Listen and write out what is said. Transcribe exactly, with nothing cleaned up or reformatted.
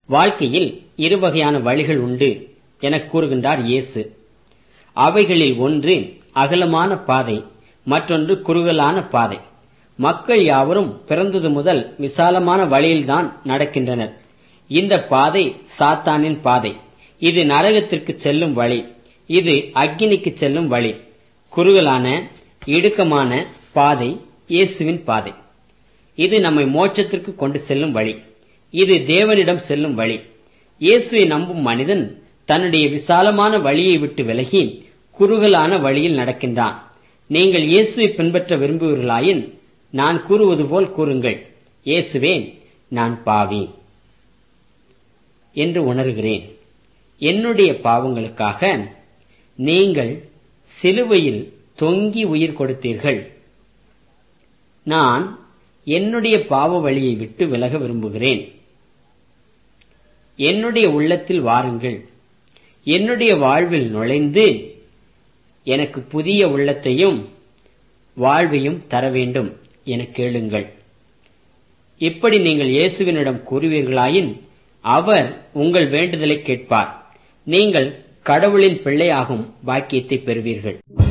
வாழ்க்கையில் இருவகையான வழிகள் உண்டு என கூறுகின்றார் இயேசு. அவைகளில் ஒன்று அகலமான பாதை, மற்றொன்று குறுகலான பாதை. மக்கள் யாவரும் பிறந்தது முதல் விசாலமான வழியில்தான் நடக்கின்றனர். இந்த பாதை சாத்தானின் பாதை. இது நரகத்திற்கு செல்லும் வழி. இது அக்கினிக்கு செல்லும் வழி. குறுகலான இடுக்கமான பாதை இயேசுவின் பாதை. இது நம்மை மோட்சத்திற்கு கொண்டு செல்லும் வழி. இது தேவனிடம் செல்லும் வழி. இயேசுவை நம்பும் மனிதன் தன்னுடைய விசாலமான வழியை விட்டு விலகி குறுகலான வழியில் நடக்கின்றான். நீங்கள் இயேசுவை பின்பற்ற விரும்புவீர்களாயின் நான் கூறுவது போல் கூறுங்கள், இயேசுவே, நான் பாவி என்று உணர்கிறேன். என்னுடைய பாவங்களுக்காக நீங்கள் சிலுவையில் தொங்கி உயிர் கொடுத்தீர்கள். நான் என்னுடைய பாவ வழியை விட்டு விலக விரும்புகிறேன். என்னுடைய உள்ளத்தில் வாருங்கள். என்னுடைய வாழ்வில் நுழைந்து எனக்கு புதிய உள்ளத்தையும் வாழ்வையும் தர வேண்டும் என கேளுங்கள். இப்படி நீங்கள் இயேசுவினிடம் கூறுவீர்களாயின் அவர் உங்கள் வேண்டுதலை கேட்பார். நீங்கள் கடவுளின் பிள்ளையாகும் பாக்கியத்தை பெறுவீர்கள்.